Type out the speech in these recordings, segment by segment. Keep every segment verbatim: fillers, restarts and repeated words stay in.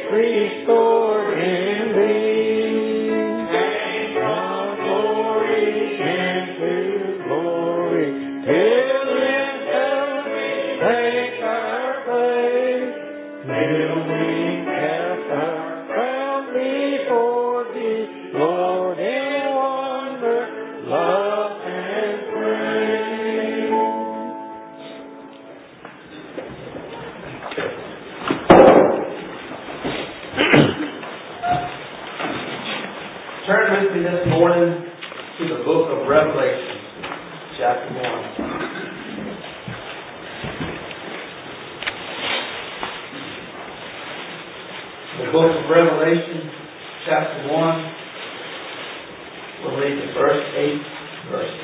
restored in thee. And from glory into glory, till in heaven take our place, till we cast our crown before thee, Lord, in wonder, love, and praise. Turn with me this morning to the book of Revelation, chapter one. The book of Revelation, chapter one, we'll read the first eight verses.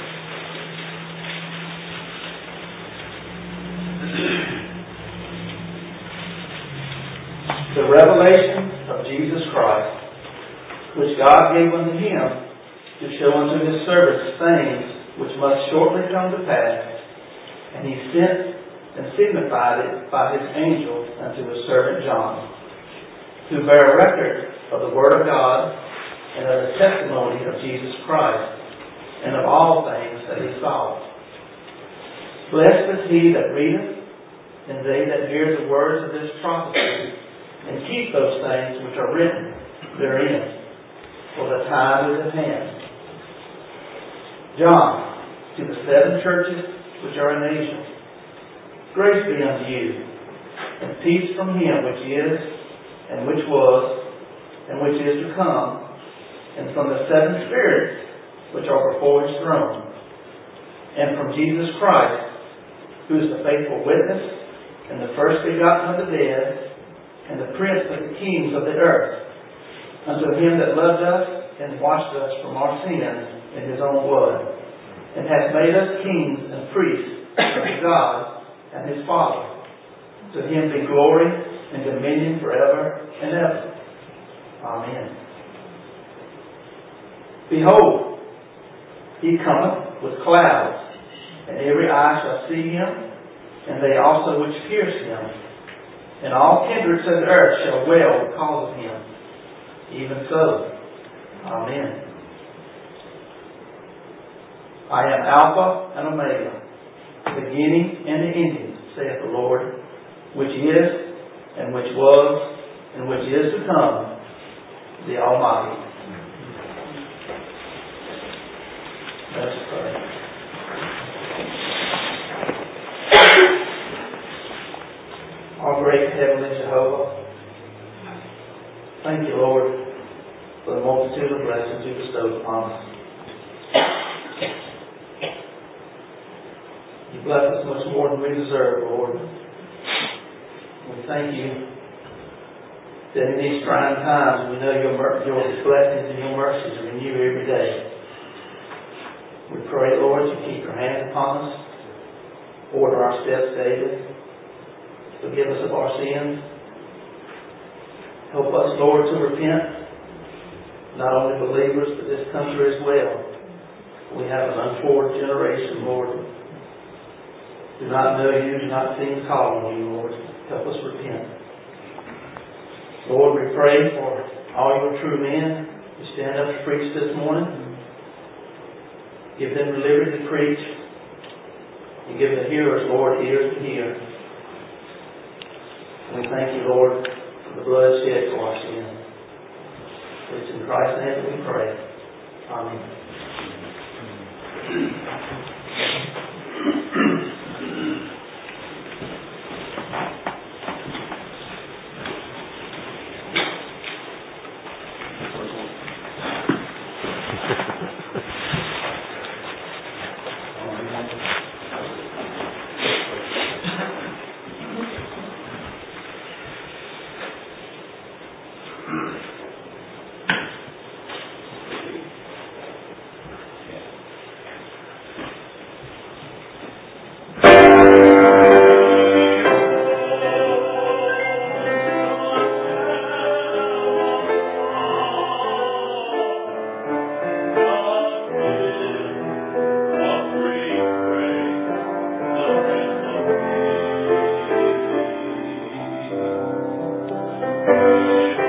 The revelation of Jesus Christ, which God gave unto him to show unto his servants things which must shortly come to pass, and he sent and signified it by his angel unto his servant John, who bear record of the word of God and of the testimony of Jesus Christ, and of all things that he saw. Blessed is he that readeth, and they that hear the words of this prophecy, and keep those things which are written therein, for the time is at hand. John, to the seven churches which are in Asia, grace be unto you, and peace from him which is, and which was, and which is to come, and from the seven spirits which are before his throne, and from Jesus Christ, who is the faithful witness, and the first begotten of the dead, and the prince of the kings of the earth, unto him that loved us and washed us from our sins in his own blood, and hath made us kings and priests unto God and his Father. To him be glory and dominion forever and ever. Amen. Behold, he cometh with clouds, and every eye shall see him, and they also which pierce him, and all kindreds of the earth shall wail because of him. Even so. Amen. I am Alpha and Omega, the beginning and the ending, saith the Lord, which is, and which was, and which is to come, the Almighty. Let's pray. Our great Heavenly Jehovah, thank you, Lord, for the multitude of blessings you bestowed upon us. You bless us much more than we deserve, Lord. We thank you that in these trying times we know your, your blessings and your mercies are renewed every day. We pray, Lord, you keep your hand upon us, order our steps daily, forgive us of our sins. Help us, Lord, to repent, not only believers, but this country as well. We have an untoward generation, Lord. Do not know you, do not seem to call on you, Lord. Help us repent. Lord, we pray for all your true men who stand up to preach this morning. Give them the liberty to preach, and give the hearers, Lord, ears to hear. We thank you, Lord, for the blood shed for our sins. It's in Christ's name that we pray. Amen. Amen.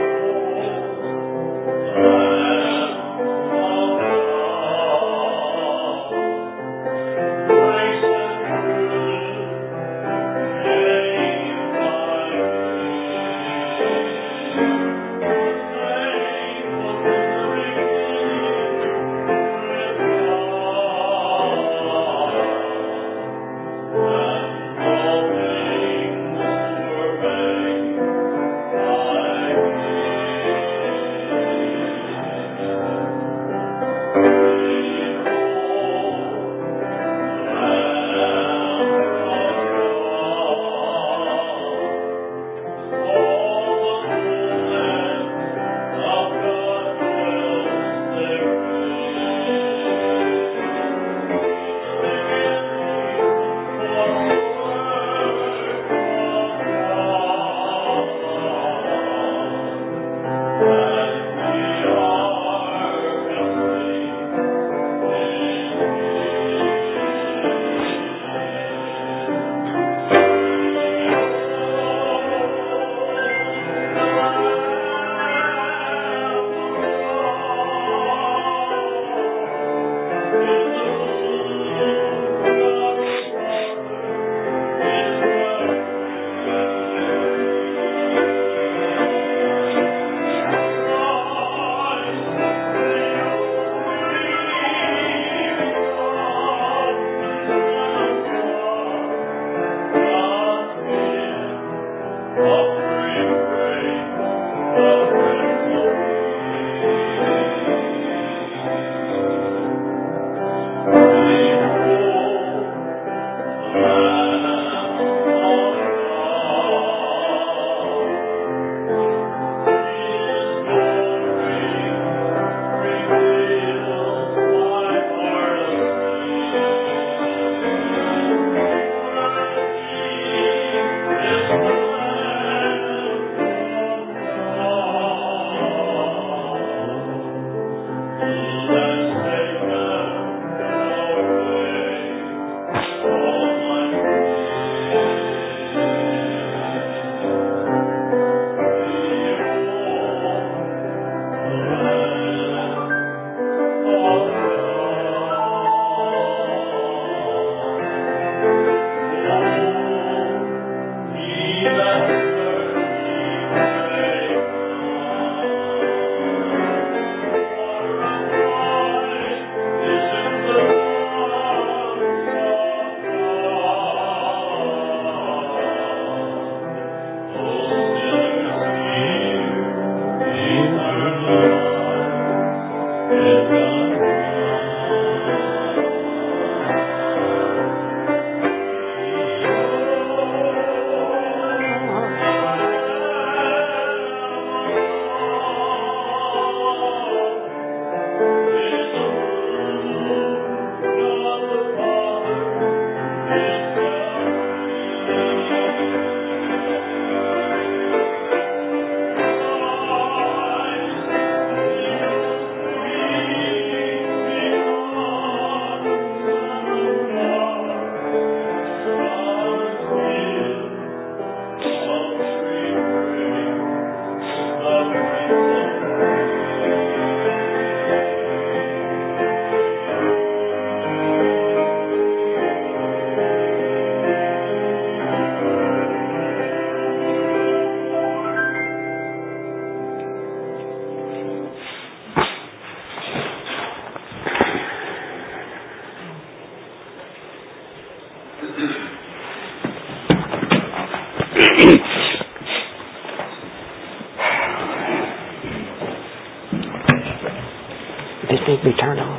This needs to be turned on.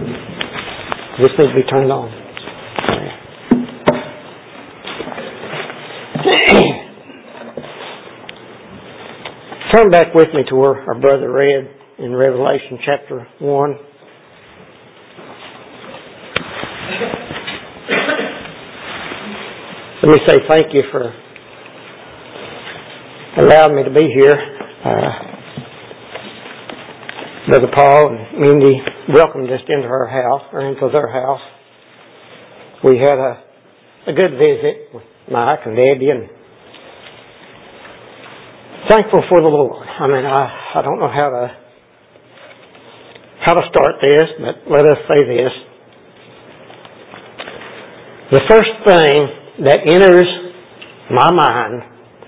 This needs to be turned on. Turn back with me to where our brother read in Revelation chapter one. Let me say thank you for allowing me to be here. Uh, Brother Paul and Mindy welcomed us into her house, or into their house. We had a, a good visit with Mike and Debbie, and thankful for the Lord. I mean, I, I don't know how to how to start this, but let us say this. The first thing that enters my mind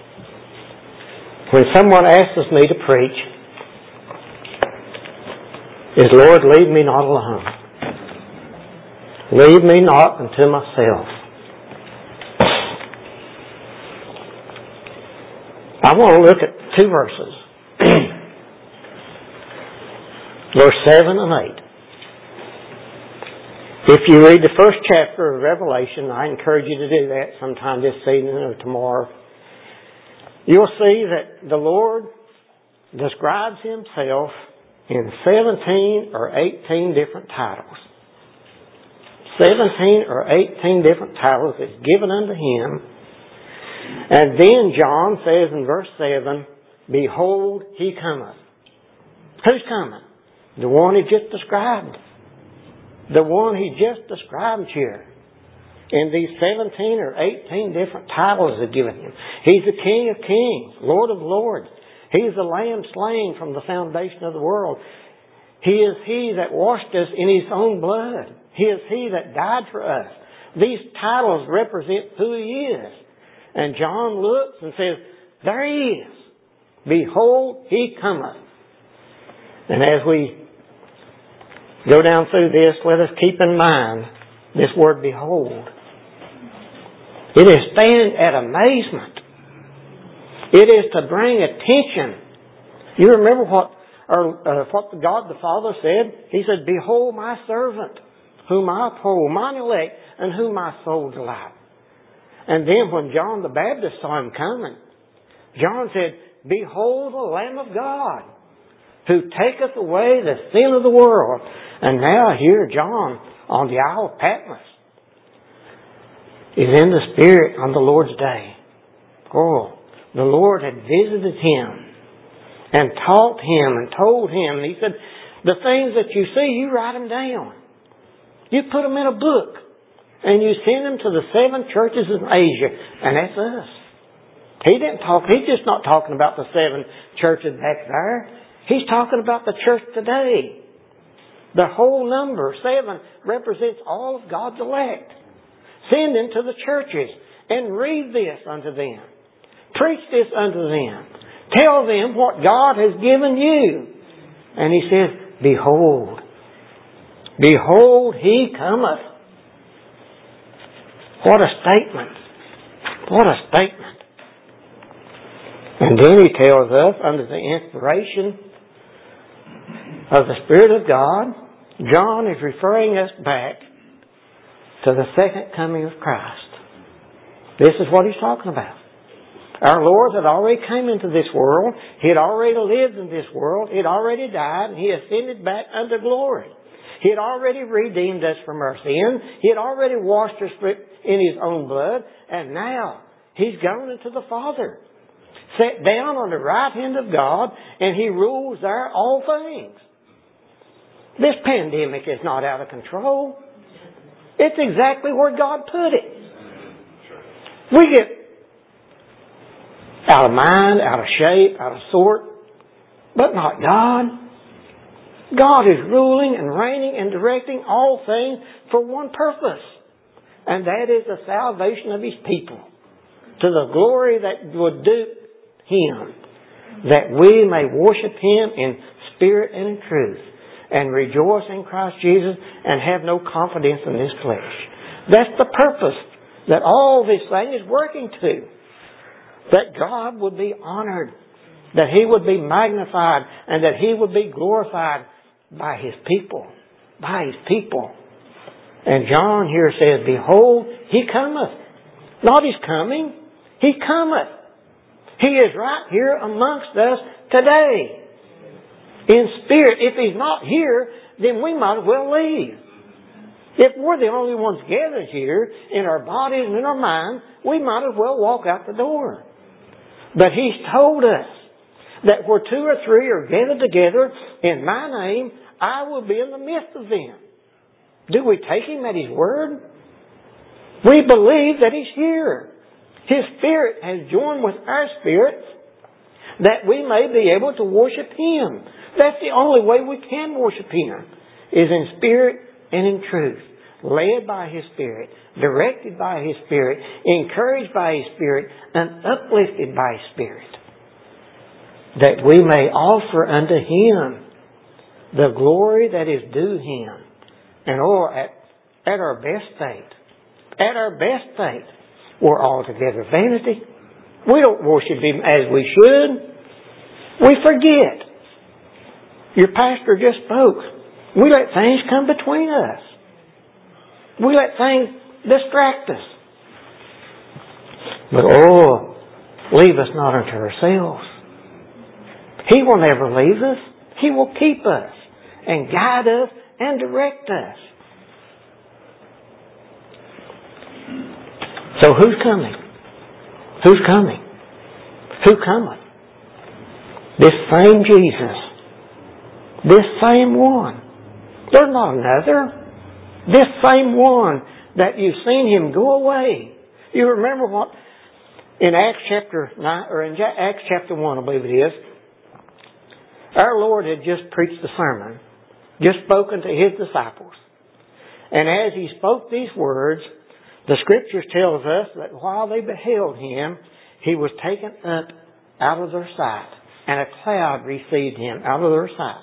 when someone asks me to preach is, Lord, leave me not alone. Leave me not unto myself. I want to look at two verses. Verse seven and eight. If you read the first chapter of Revelation, I encourage you to do that sometime this evening or tomorrow. You'll see that the Lord describes Himself in seventeen or eighteen different titles. seventeen or eighteen different titles that's given unto Him. And then John says in verse seven, Behold, He cometh. Who's coming? The one he just described. The one he just described here. In these seventeen or eighteen different titles they've given him. He's the King of Kings, Lord of Lords. He's the Lamb slain from the foundation of the world. He is He that washed us in His own blood. He is He that died for us. These titles represent who He is. And John looks and says, there He is. Behold, He cometh. And as we go down through this, let us keep in mind this word behold. It is stand at amazement. It is to bring attention. You remember what, or, uh, what God the Father said? He said, behold my servant, whom I uphold, mine elect, and whom my soul delight. And then when John the Baptist saw Him coming, John said, behold the Lamb of God, who taketh away the sin of the world. And now here John on the Isle of Patmos is in the Spirit on the Lord's day. Oh, the Lord had visited him and taught him and told him. And He said, the things that you see, you write them down. You put them in a book. And you send them to the seven churches in Asia. And that's us. He didn't talk, He's just not talking about the seven churches back there. He's talking about the church today. The whole number, seven, represents all of God's elect. Send them to the churches and read this unto them. Preach this unto them. Tell them what God has given you. And He says, behold. Behold, He cometh. What a statement. What a statement. And then He tells us, under the inspiration of the Spirit of God, John is referring us back to the second coming of Christ. This is what he's talking about. Our Lord had already come into this world. He had already lived in this world. He had already died, and He ascended back unto glory. He had already redeemed us from our sins. He had already washed us in His own blood. And now He's gone into the Father, sat down on the right hand of God, and He rules there all things. This pandemic is not out of control. It's exactly where God put it. We get out of mind, out of shape, out of sort, but not God. God is ruling and reigning and directing all things for one purpose, and that is the salvation of His people, to the glory that would do Him, that we may worship Him in spirit and in truth, and rejoice in Christ Jesus and have no confidence in this flesh. That's the purpose that all this thing is working to. That God would be honored, that He would be magnified, and that He would be glorified by His people. By His people. And John here says, behold, He cometh. Not He's coming, He cometh. He is right here amongst us today. In spirit. If He's not here, then we might as well leave. If we're the only ones gathered here in our bodies and in our minds, we might as well walk out the door. But He's told us that where two or three are gathered together in my name, I will be in the midst of them. Do we take Him at His word? We believe that He's here. His Spirit has joined with our spirits that we may be able to worship Him. That's the only way we can worship Him, is in spirit and in truth. Led by His Spirit, directed by His Spirit, encouraged by His Spirit, and uplifted by His Spirit. That we may offer unto Him the glory that is due Him. And oh, at, at our best state, at our best state, we're altogether vanity. We don't worship Him as we should. We forget. Your pastor just spoke. We let things come between us. We let things distract us. But oh, leave us not unto ourselves. He will never leave us. He will keep us and guide us and direct us. So who's coming? Who's coming? Who cometh? This same Jesus This same one. There's not another. This same one that you've seen Him go away. You remember what in Acts chapter nine, or in Acts chapter one, I believe it is, our Lord had just preached the sermon, just spoken to His disciples. And as He spoke these words, the Scriptures tells us that while they beheld Him, He was taken up out of their sight, and a cloud received Him out of their sight.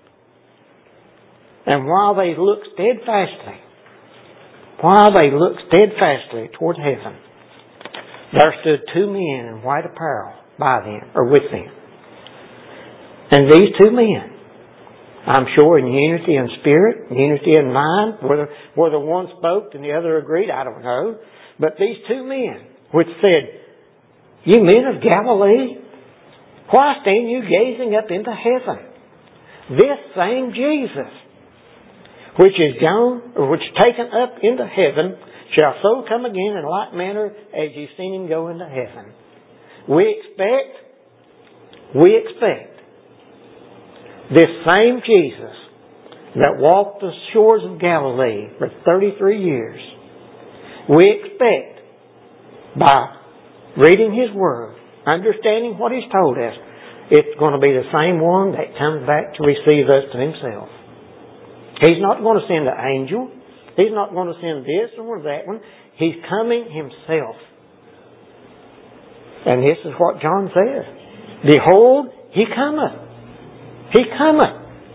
And while they looked steadfastly, while they looked steadfastly toward heaven, there stood two men in white apparel by them, or with them. And these two men, I'm sure in unity in spirit, unity in mind, whether, whether one spoke and the other agreed, I don't know. But these two men, which said, "You men of Galilee, why stand you gazing up into heaven? This same Jesus, which is gone, or which is taken up into heaven, shall so come again in like manner as you've seen Him go into heaven." We expect, we expect this same Jesus that walked the shores of Galilee for thirty-three years, we expect by reading His Word, understanding what He's told us, it's going to be the same one that comes back to receive us to Himself. He's not going to send an angel. He's not going to send this or that one. He's coming Himself. And this is what John says. "Behold, He cometh. He cometh."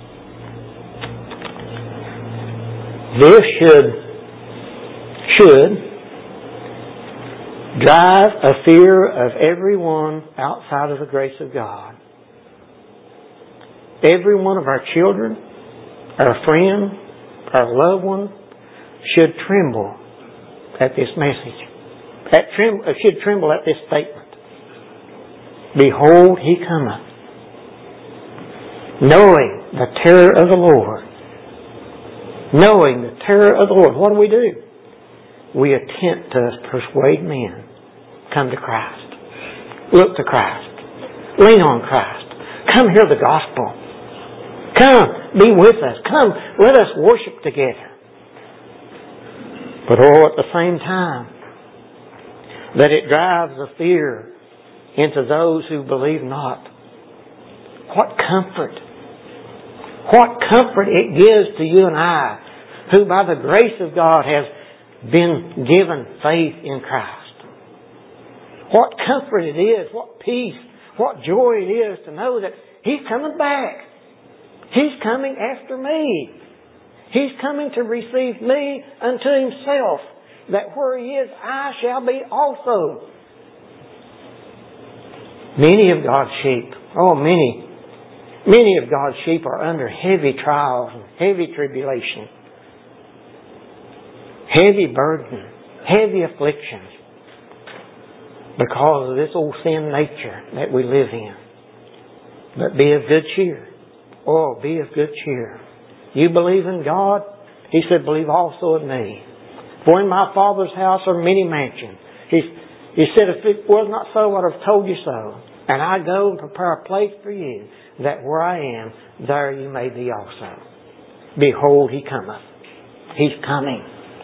This should, should drive a fear of everyone outside of the grace of God. Every one of our children, our friend, our loved one, should tremble at this message. That trem- should tremble at this statement. "Behold, He cometh." Knowing the terror of the Lord. Knowing the terror of the Lord. What do we do? We attempt to persuade men. Come to Christ. Look to Christ. Lean on Christ. Come hear the gospel. Come, be with us. Come, let us worship together. But oh, at the same time, that it drives a fear into those who believe not. What comfort. What comfort it gives to you and I, who by the grace of God has been given faith in Christ. What comfort it is, what peace, what joy it is to know that He's coming back. He's coming after me. He's coming to receive me unto Himself, that where He is, I shall be also. Many of God's sheep, oh many, many of God's sheep are under heavy trials and heavy tribulation, heavy burden, heavy afflictions, because of this old sin nature that we live in. But be of good cheer. Oh, be of good cheer. You believe in God? He said, believe also in me. For in my Father's house are many mansions. He, he said, if it was not so, I would have told you so. And I go and prepare a place for you, that where I am, there you may be also. Behold, He cometh. He's coming.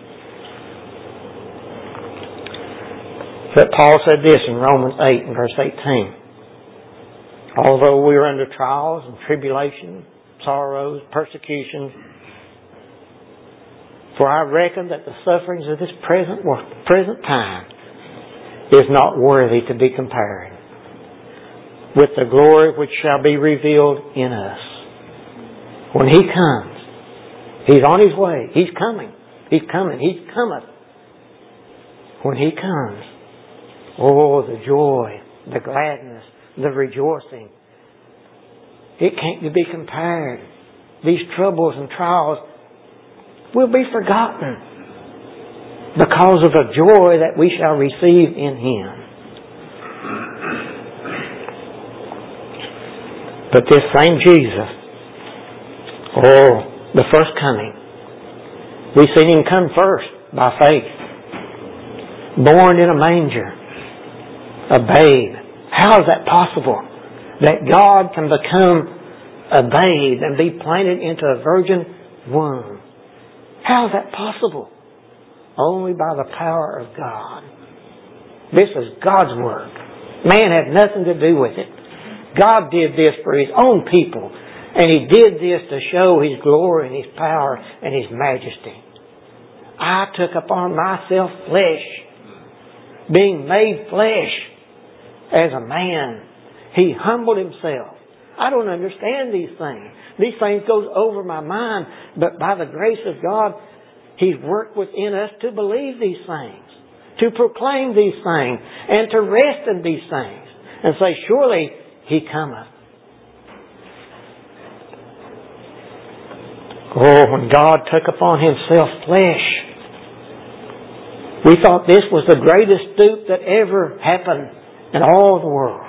But Paul said this in Romans eight and verse eighteen. Although we are under trials and tribulations, sorrows, persecutions, for I reckon that the sufferings of this present present time is not worthy to be compared with the glory which shall be revealed in us. When He comes, He's on His way. He's coming. He's coming. He cometh. When He comes, oh, the joy, the gladness, the rejoicing. It can't be compared. These troubles and trials will be forgotten because of the joy that we shall receive in Him. But this same Jesus, oh, the first coming, we've seen Him come first by faith. Born in a manger, a babe. How is that possible? That God can become a babe and be planted into a virgin womb. How is that possible? Only by the power of God. This is God's work. Man had nothing to do with it. God did this for His own people. And He did this to show His glory and His power and His majesty. I took upon myself flesh, being made flesh as a man. He humbled Himself. I don't understand these things. These things go over my mind. But by the grace of God, He's worked within us to believe these things, to proclaim these things, and to rest in these things. And say, surely He cometh. Oh, when God took upon Himself flesh, we thought this was the greatest stoop that ever happened in all the world.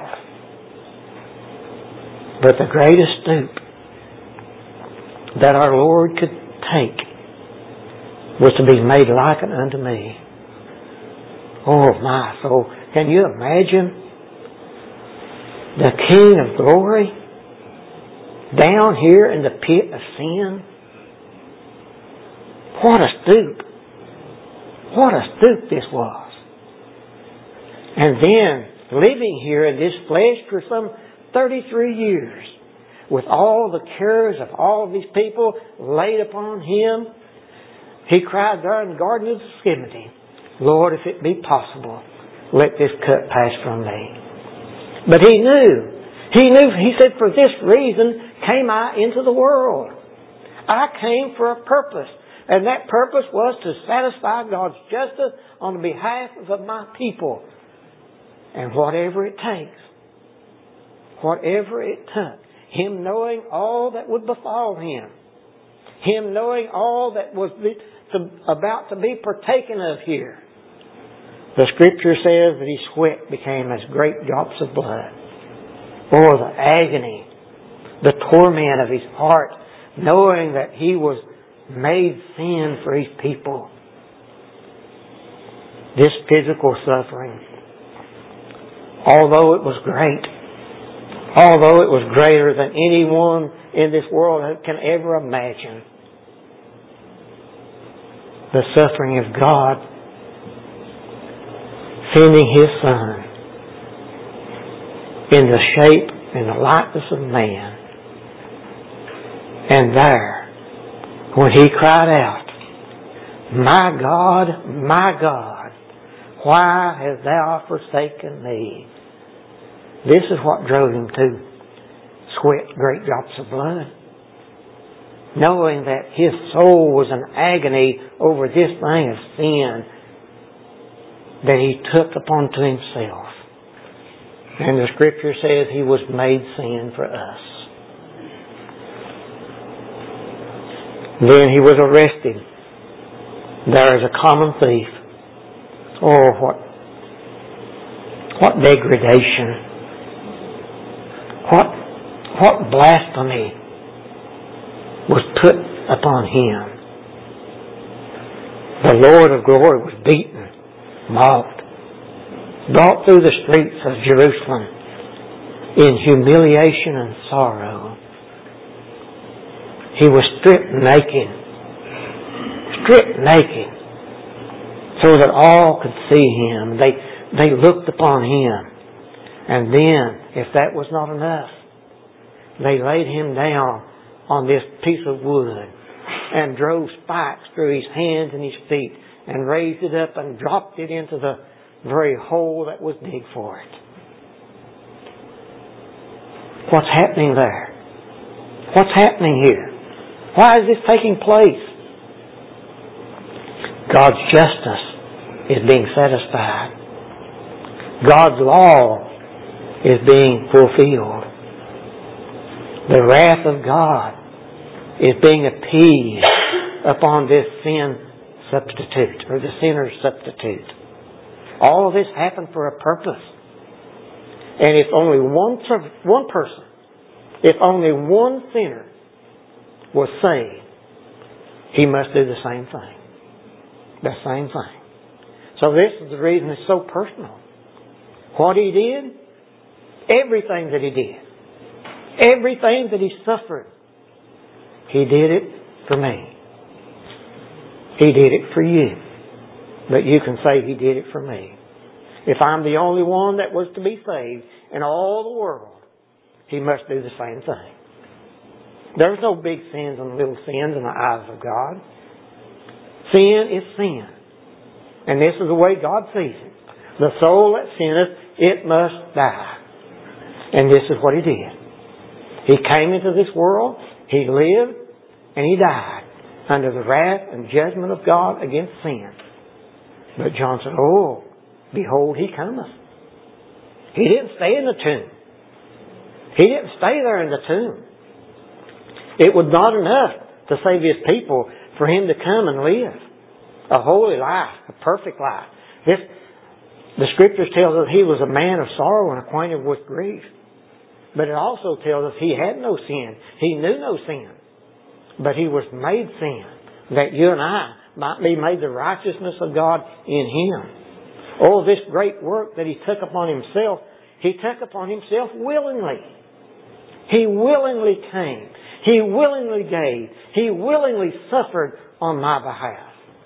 But the greatest stoop that our Lord could take was to be made like unto me. Oh my soul. Can you imagine the King of glory down here in the pit of sin? What a stoop. What a stoop this was. And then living here in this flesh for some thirty-three years with all the cares of all of these people laid upon Him. He cried there in the Garden of Gethsemane, Lord, if it be possible, let this cup pass from me. But He knew. He knew. He said, for this reason came I into the world. I came for a purpose. And that purpose was to satisfy God's justice on the behalf of my people. And whatever it takes, whatever it took, Him knowing all that would befall Him, Him knowing all that was be, to, about to be partaken of here. The Scripture says that His sweat became as great drops of blood. Oh, the agony, the torment of His heart, knowing that He was made sin for His people. This physical suffering, although it was great, although it was greater than anyone in this world can ever imagine, the suffering of God sending His Son in the shape and the likeness of man, and there, when He cried out, my God, my God, why hast Thou forsaken me? This is what drove Him to sweat great drops of blood. Knowing that His soul was in agony over this thing of sin that He took upon to Himself. And the Scripture says He was made sin for us. Then He was arrested there as a common thief. Oh, what, what degradation. What, what blasphemy was put upon Him. The Lord of glory was beaten, mocked, brought through the streets of Jerusalem in humiliation and sorrow. He was stripped naked, stripped naked, so that all could see Him. They, they looked upon Him. And then, if that was not enough, they laid Him down on this piece of wood and drove spikes through His hands and His feet and raised it up and dropped it into the very hole that was dig for it. What's happening there? What's happening here? Why is this taking place? God's justice is being satisfied. God's law is being fulfilled. The wrath of God is being appeased upon this sin substitute, or the sinner's substitute. All of this happened for a purpose. And if only one, one person, if only one sinner was saved, he must do the same thing. The same thing. So this is the reason it's so personal. What He did, everything that He did, Everything that He suffered, He did it for me. He did it for you. But you can say He did it for me. If I'm the only one that was to be saved in all the world, He must do the same thing. There's no big sins and little sins in the eyes of God. Sin is sin. And this is the way God sees it. The soul that sinneth, it must die. And this is what He did. He came into this world, He lived, and He died under the wrath and judgment of God against sin. But John said, oh, behold, He cometh. He didn't stay in the tomb. He didn't stay there in the tomb. It was not enough to save His people for Him to come and live a holy life, a perfect life. This, the Scriptures tell us He was a man of sorrow and acquainted with grief. But it also tells us He had no sin. He knew no sin. But He was made sin, that you and I might be made the righteousness of God in Him. Oh, this great work that He took upon Himself, He took upon Himself willingly. He willingly came. He willingly gave. He willingly suffered on my behalf.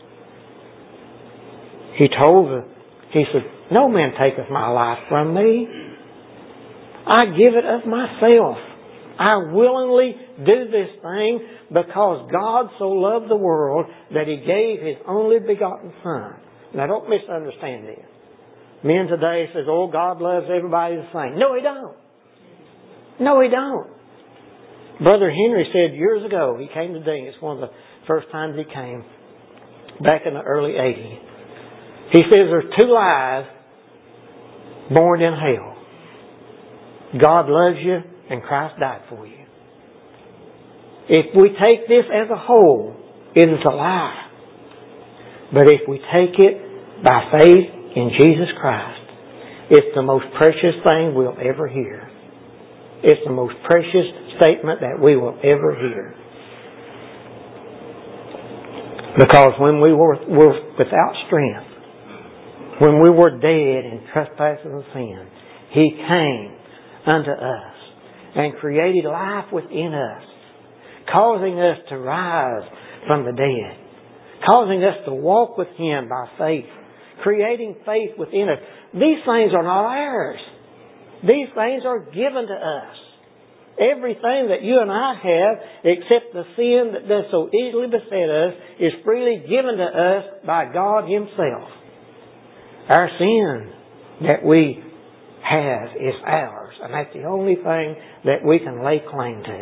He told her, He said, no man taketh my life from me. I give it of myself. I willingly do this thing because God so loved the world that He gave His only begotten Son. Now don't misunderstand this. Men today says, oh, God loves everybody the same. No, He don't. No, He don't. Brother Henry said years ago, he came to Ding. It's one of the first times he came, back in the early eighties. He says there's two lies born in hell. God loves you and Christ died for you. If we take this as a whole, it is a lie. But if we take it by faith in Jesus Christ, it's the most precious thing we'll ever hear. It's the most precious statement that we will ever hear. Because when we were, were without strength, when we were dead in trespasses and sin, He came unto us and created life within us, causing us to rise from the dead, causing us to walk with Him by faith, creating faith within us. These things are not ours. These things are given to us. Everything that you and I have, except the sin that does so easily beset us, is freely given to us by God Himself. Our sin that we have is ours, and that's the only thing that we can lay claim to.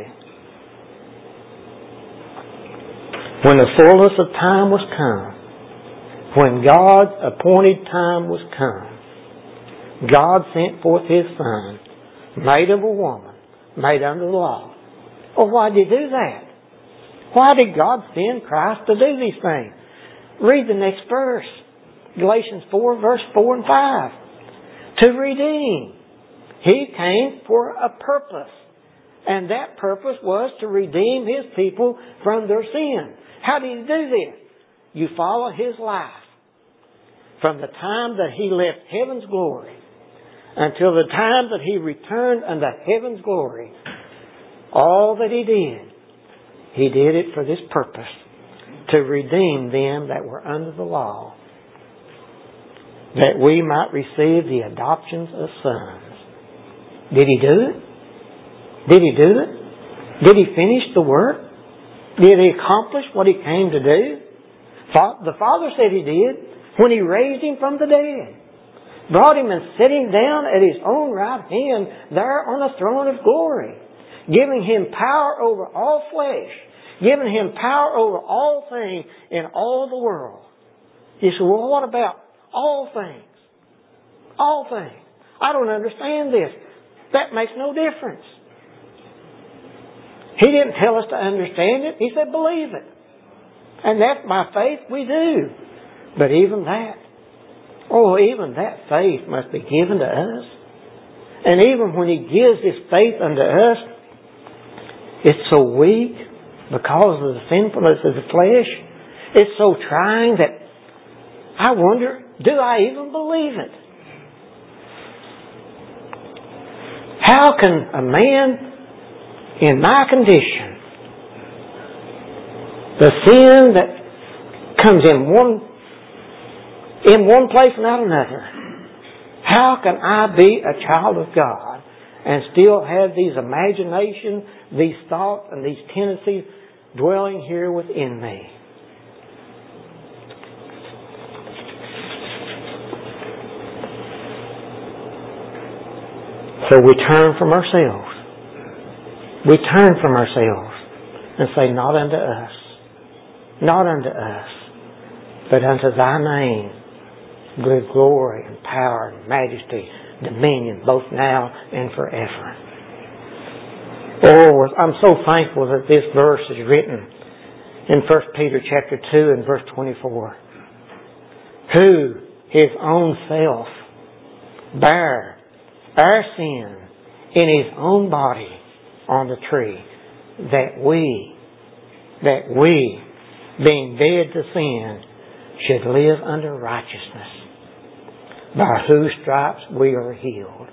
When the fullness of time was come, when God's appointed time was come, God sent forth His Son, made of a woman, made under the law. Well, why did He do that? Why did God send Christ to do these things? Read the next verse. Galatians four, verse four and five. To redeem. He came for a purpose. And that purpose was to redeem His people from their sin. How did He do this? You follow His life. From the time that He left heaven's glory until the time that He returned unto heaven's glory, all that He did, He did it for this purpose, to redeem them that were under the law, that we might receive the adoptions of sons. Did He do it? Did He do it? Did He finish the work? Did He accomplish what He came to do? The Father said He did when He raised Him from the dead. Brought Him and set Him down at His own right hand there on the throne of glory. Giving Him power over all flesh. Giving Him power over all things in all the world. You say, well, what about all things? All things. I don't understand this. That makes no difference. He didn't tell us to understand it. He said, believe it. And that's by faith we do. But even that, oh, even that faith must be given to us. And even when He gives His faith unto us, it's so weak because of the sinfulness of the flesh. It's so trying that I wonder, do I even believe it? How can a man in my condition, the sin that comes in one in one place and out another, how can I be a child of God and still have these imaginations, these thoughts, and these tendencies dwelling here within me? So we turn from ourselves. We turn from ourselves and say, not unto us, not unto us, but unto Thy name, good glory and power and majesty, dominion, both now and forever. Oh, I'm so thankful that this verse is written in First Peter chapter two and verse twenty-four. Who His own self bare our sin in His own body on the tree, that we, that we, being dead to sin, should live under righteousness, by whose stripes we are healed.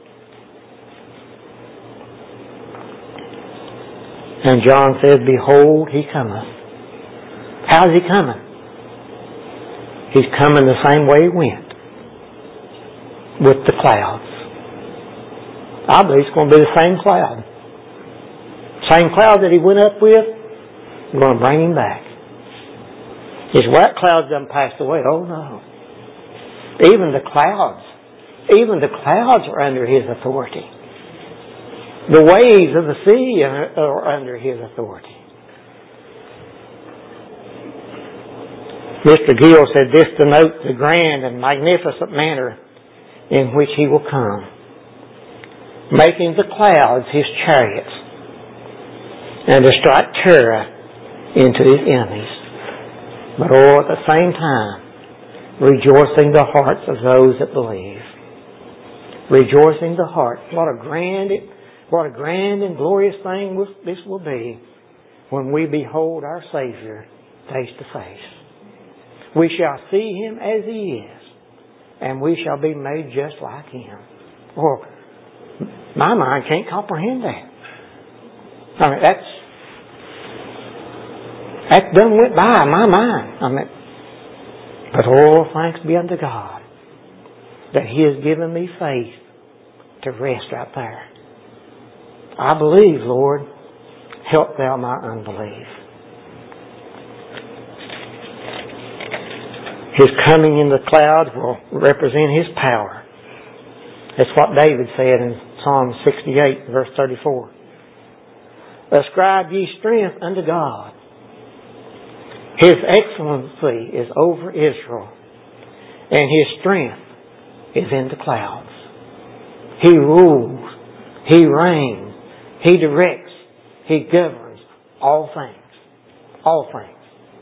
And John says, behold, He cometh. How's He coming? He's coming the same way He went, with the clouds. I believe it's going to be the same cloud. Same cloud that He went up with, we're going to bring Him back. His white clouds haven't passed away. Oh no. Even the clouds, even the clouds are under His authority. The waves of the sea are under His authority. Mister Gill said this denotes the grand and magnificent manner in which He will come, making the clouds His chariots, and to strike terror into His enemies, but all at the same time rejoicing the hearts of those that believe. Rejoicing the heart. What a grand, what a grand and glorious thing this will be when we behold our Savior face to face. We shall see Him as He is, and we shall be made just like Him. Oh, my mind can't comprehend that. I mean, that's that done went by my mind. I mean, but all thanks be unto God that He has given me faith to rest right there. I believe, Lord, help Thou my unbelief. His coming in the clouds will represent His power. That's what David said in Psalm sixty-eight, verse thirty-four. Ascribe ye strength unto God. His excellency is over Israel, and His strength is in the clouds. He rules, He reigns, He directs, He governs all things. All things.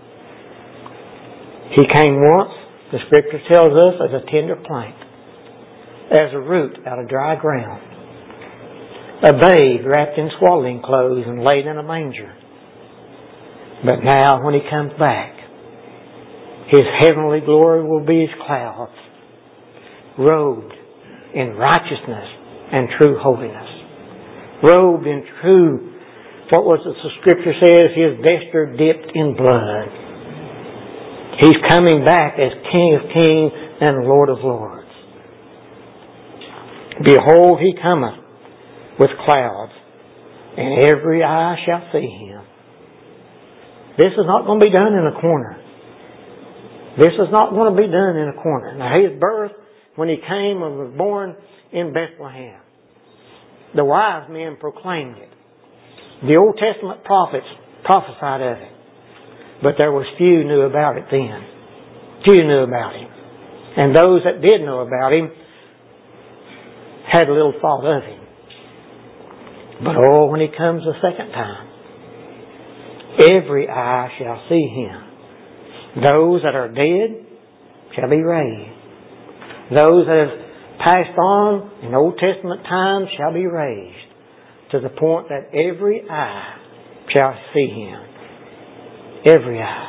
He came once, the Scripture tells us, as a tender plant, as a root out of dry ground, a babe wrapped in swaddling clothes and laid in a manger. But now, when He comes back, His heavenly glory will be His clouds, robed in righteousness and true holiness. Robed in true, what was it the Scripture says, His vesture dipped in blood. He's coming back as King of kings and Lord of lords. Behold, He cometh with clouds, and every eye shall see Him. This is not going to be done in a corner. This is not going to be done in a corner. Now, His birth, when He came and was born in Bethlehem, the wise men proclaimed it. The Old Testament prophets prophesied of it. But there was few knew about it then. Few knew about Him. And those that did know about Him had little thought of Him. But oh, when He comes the second time, every eye shall see Him. Those that are dead shall be raised. Those that have passed on in Old Testament times shall be raised, to the point that every eye shall see Him. Every eye.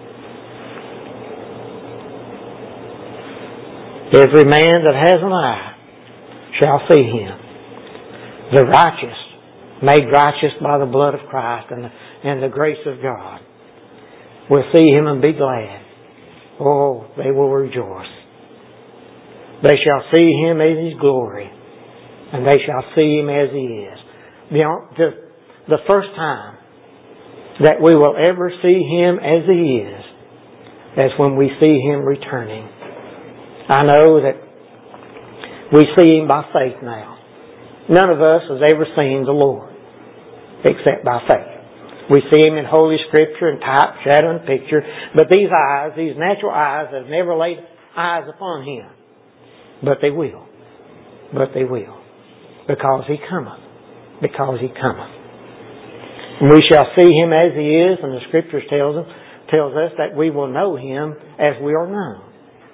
Every man that has an eye shall see Him. The righteous made righteous by the blood of Christ and the, and the grace of God, will see Him and be glad. Oh, they will rejoice. They shall see Him in His glory, and they shall see Him as He is. The, the, the first time that we will ever see Him as He is, that's when we see Him returning. I know that we see Him by faith now. None of us has ever seen the Lord except by faith. We see Him in Holy Scripture and type, shadow, and picture. But these eyes, these natural eyes, have never laid eyes upon Him. But they will. But they will. Because He cometh. Because He cometh. And we shall see Him as He is, and the Scriptures tells us, tells us that we will know Him as we are known.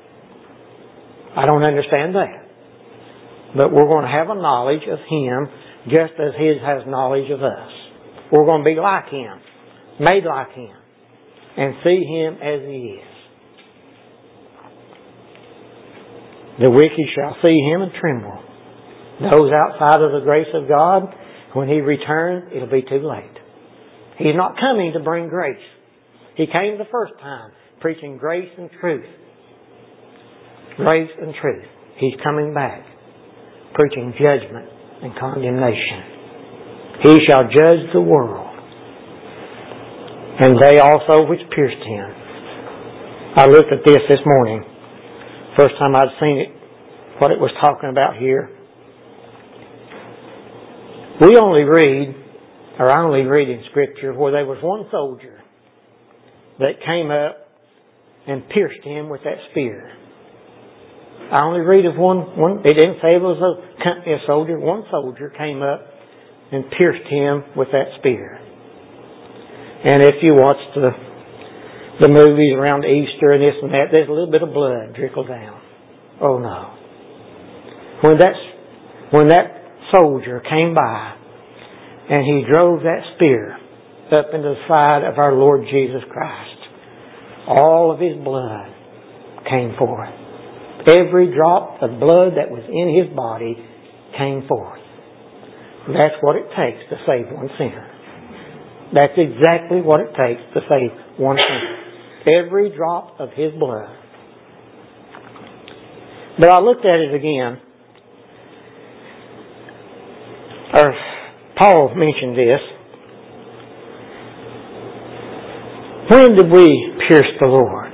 I don't understand that. But we're going to have a knowledge of Him just as He has knowledge of us. We're going to be like Him, made like Him, and see Him as He is. The wicked shall see Him and tremble. Those outside of the grace of God, when He returns, it'll be too late. He's not coming to bring grace. He came the first time, preaching grace and truth. Grace and truth. He's coming back, preaching judgment and condemnation. He shall judge the world, and they also which pierced Him. I looked at this this morning. First time I'd seen it, what it was talking about here. We only read, or I only read in Scripture, where there was one soldier that came up and pierced Him with that spear. I only read of one, one it didn't say it was a company of soldiers. One soldier came up and pierced Him with that spear. And if you watch the the movies around Easter and this and that, there's a little bit of blood trickle down. Oh no. When that, when that soldier came by and he drove that spear up into the side of our Lord Jesus Christ, all of His blood came forth. Every drop of blood that was in His body came forth. That's what it takes to save one sinner. That's exactly what it takes to save one sinner. Every drop of His blood. But I looked at it again. Or Paul mentioned this. When did we pierce the Lord?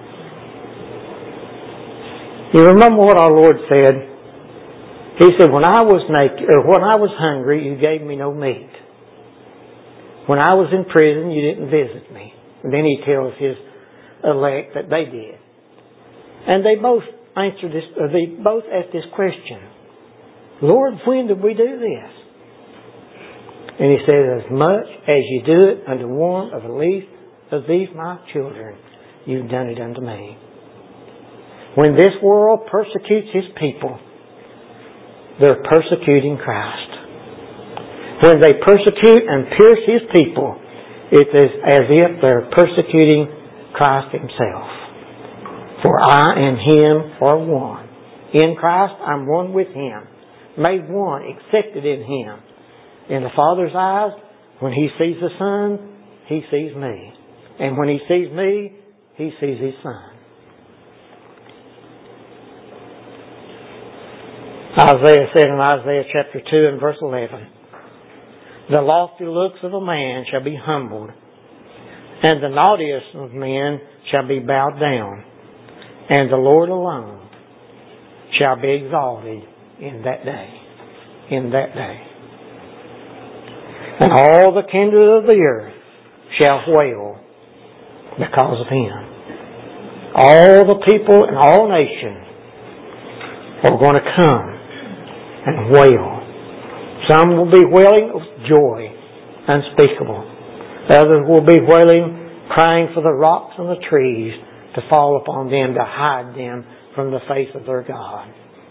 You remember what our Lord said? He said, when I was naked, or when I was hungry, you gave me no meat. When I was in prison, you didn't visit me. And then He tells His elect that they did. And they both answered this, or they both asked this question. Lord, when did we do this? And He said, as much as you do it unto one of the least of these my children, you've done it unto me. When this world persecutes His people, they're persecuting Christ. When they persecute and pierce His people, it is as if they're persecuting Christ Himself. For I and Him are one. In Christ, I'm one with Him. Made one, accepted in Him. In the Father's eyes, when He sees the Son, He sees me. And when He sees me, He sees His Son. Isaiah said in Isaiah chapter two and verse eleven, the lofty looks of a man shall be humbled, and the naughtiest of men shall be bowed down, and the Lord alone shall be exalted in that day. In that day. And all the kindred of the earth shall wail because of Him. All the people and all nations are going to come and wail. Some will be wailing with joy unspeakable. Others will be wailing, crying for the rocks and the trees to fall upon them, to hide them from the face of their God.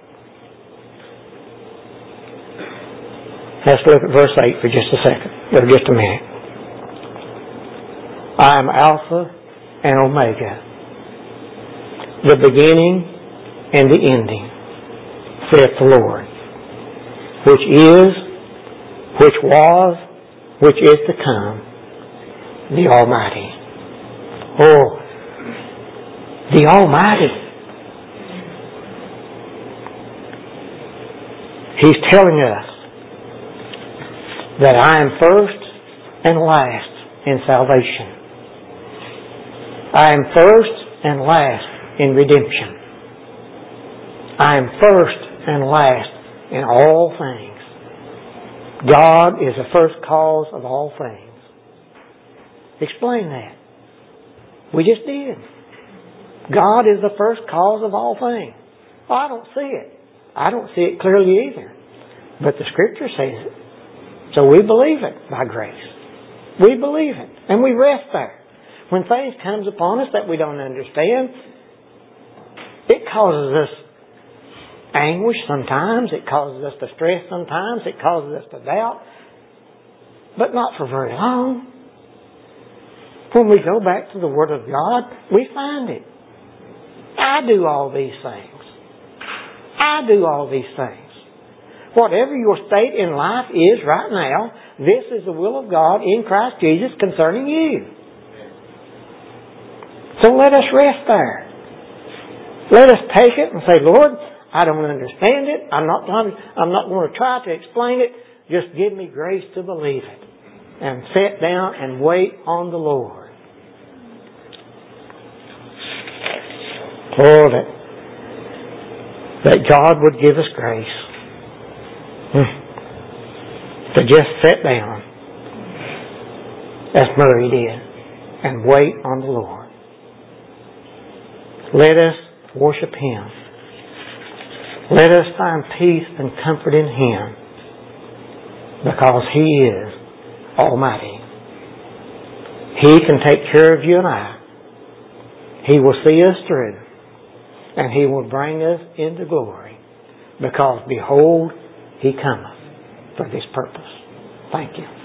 Let's look at verse eight for just a second, or just a minute. I am Alpha and Omega, the beginning and the ending, saith the Lord, which is, which was, which is to come, the Almighty. Oh, the Almighty. He's telling us that I am first and last in salvation. I am first and last in redemption. I am first and last in all things. God is the first cause of all things. Explain that. We just did. God is the first cause of all things. Well, I don't see it. I don't see it clearly either. But the Scripture says it. So we believe it by grace. We believe it. And we rest there. When things comes upon us that we don't understand, it causes us anguish sometimes. It causes us to stress sometimes. It causes us to doubt. But not for very long. When we go back to the Word of God, we find it. I do all these things. I do all these things. Whatever your state in life is right now, this is the will of God in Christ Jesus concerning you. So let us rest there. Let us take it and say, Lord, I don't understand it. I'm not, I'm not going to try to explain it. Just give me grace to believe it. And sit down and wait on the Lord. Oh, that, that God would give us grace to just sit down as Mary did and wait on the Lord. Let us worship Him. Let us find peace and comfort in Him because He is Almighty. He can take care of you and I. He will see us through and He will bring us into glory because behold, He cometh for this purpose. Thank you.